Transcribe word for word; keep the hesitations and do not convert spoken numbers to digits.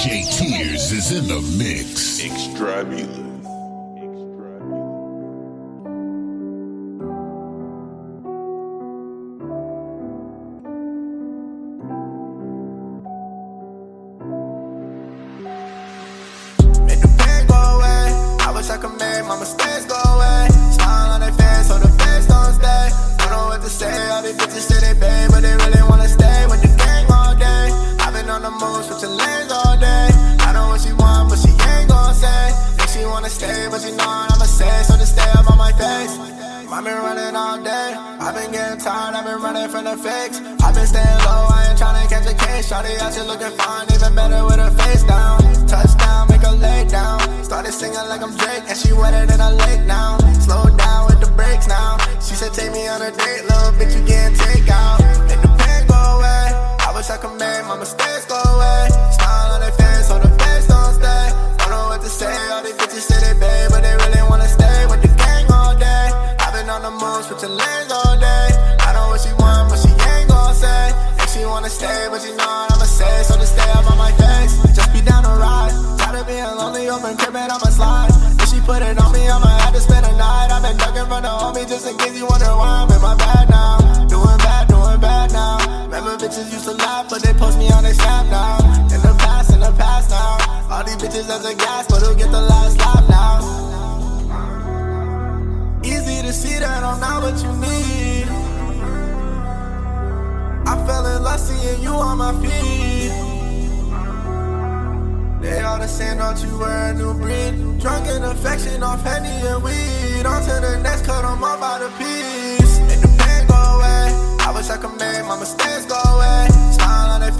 J Tears is in the mix. Extravulous. Make the pain go away. I wish I could make my mistakes go away. Smile on their face so the face don't stay. Don't know what to say. All these bitches say they babe, but they really wanna stay with the gang all day. I've been on the move, switching lanes all day. I know what she want, but she ain't gon' say. Think she wanna stay, but she know what I'ma say. So just stay up on my face. I've been running all day. I've been getting tired, I've been running from the fakes. I've been staying low, I ain't tryna catch a case. Shawty out here looking fine, even better with her face down. Touchdown, make her lay down. Started singing like I'm Drake, and she wetter than a lake now. Slow down with the brakes now. She said take me on a date, little bitch, you can't take out. Make the pain go away. I wish I could make my mistakes go away. Smile on their face, so the face don't stay. Don't know what to say, all these bitches say they babe, but they really wanna stay with the gang all day. I've been on the move, switching lanes all day. I know what she want, but she ain't gon' say. Think she wanna stay, but she know what I'ma say. So just stay up on my face, just be down to ride. Tired of being lonely, open crib and I'ma slide. If she put it on me, I'ma have to spend a night. I've been ducking from the homie just in case you wonder why I'm in my bag now. Doing bad, doing bad now. Remember bitches used to laugh, but they post me on their snap now. In the past, in the past now. All these bitches as a gas, but who'll get the last laugh now? Easy to see that I'm not what you need. I fell in love seeing you on my feed. They all the same, don't you wear a new breed. Drunk in affection off Henny and weed. On to the next cut, I'm all by the piece. Make the pain go away. I wish I could make my mistakes go away. Smile on their